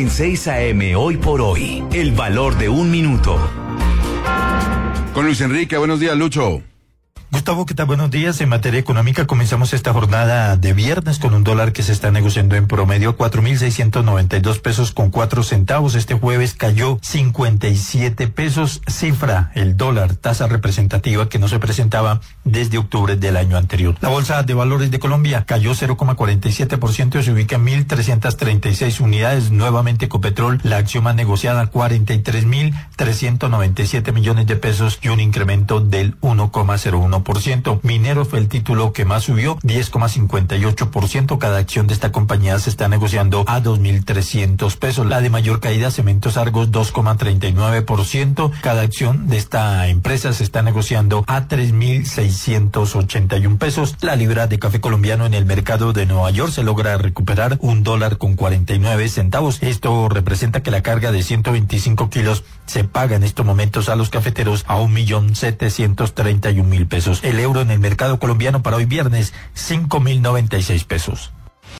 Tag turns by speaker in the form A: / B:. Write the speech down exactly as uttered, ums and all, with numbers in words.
A: En seis A M Hoy por Hoy, el valor de un minuto.
B: Con Luis Enrique, buenos días, Lucho.
C: Gustavo, ¿qué tal? Buenos días. En materia económica comenzamos esta jornada de viernes con un dólar que se está negociando en promedio cuatro mil seiscientos noventa y dos pesos con cuatro centavos. Este jueves cayó cincuenta y siete pesos, cifra el dólar, tasa representativa que no se presentaba desde octubre del año anterior. La Bolsa de Valores de Colombia cayó cero coma cuarenta y siete por ciento y se ubica en mil trescientas treinta y seis unidades. Nuevamente Ecopetrol, la acción más negociada, cuarenta y tres mil trescientos noventa y siete millones de pesos y un incremento del uno coma cero uno por ciento. Mineros fue el título que más subió, diez coma cincuenta y ocho por ciento. Cada acción de esta compañía se está negociando a dos mil trescientos pesos. La de mayor caída, Cementos Argos, dos coma treinta y nueve por ciento. Cada acción de esta empresa se está negociando a tres mil seiscientos ochenta y un pesos. La libra de café colombiano en el mercado de Nueva York se logra recuperar un dólar con cuarenta y nueve centavos. Esto representa que la carga de ciento veinticinco kilos se paga en estos momentos a los cafeteros a un millón setecientos treinta y un mil pesos. El euro en el mercado colombiano para hoy viernes, cinco mil noventa y seis pesos.